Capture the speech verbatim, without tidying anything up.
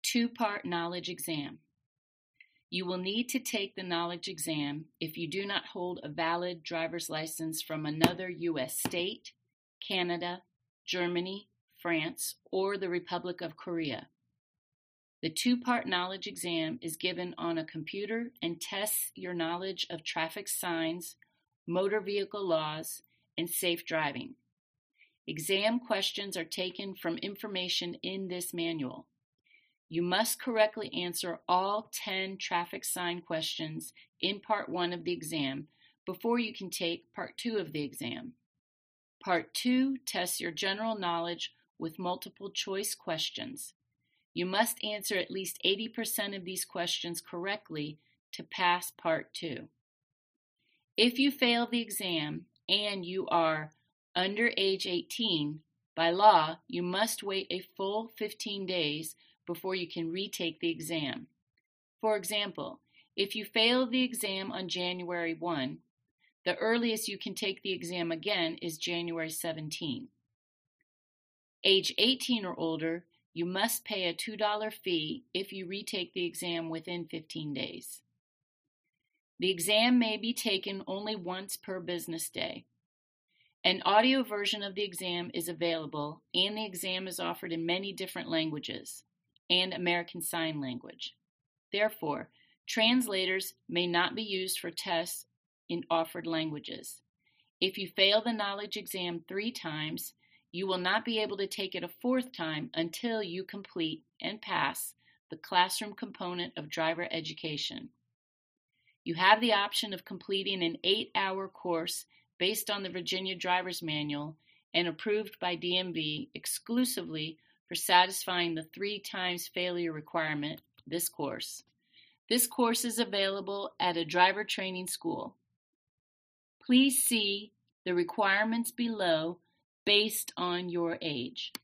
Two-part knowledge exam. You will need to take the knowledge exam if you do not hold a valid driver's license from another U S state, Canada, Germany, France, or the Republic of Korea. The two-part knowledge exam is given on a computer and tests your knowledge of traffic signs, motor vehicle laws, and safe driving. Exam questions are taken from information in this manual. You must correctly answer all ten traffic sign questions in Part one of the exam before you can take Part two of the exam. Part two tests your general knowledge with multiple choice questions. You must answer at least eighty percent of these questions correctly to pass Part two. If you fail the exam and you are under age eighteen, by law, you must wait a full fifteen days before you can retake the exam. For example, if you fail the exam on January first, the earliest you can take the exam again is January seventeenth. Age eighteen or older, you must pay a two dollar fee if you retake the exam within fifteen days. The exam may be taken only once per business day. An audio version of the exam is available, and the exam is offered in many different languages and American Sign Language. Therefore, translators may not be used for tests in offered languages. If you fail the knowledge exam three times, you will not be able to take it a fourth time until you complete and pass the classroom component of driver education. You have the option of completing an eight-hour course based on the Virginia Driver's Manual and approved by D M V exclusively for satisfying the three times failure requirement, this course. This course is available at a driver training school. Please see the requirements below based on your age.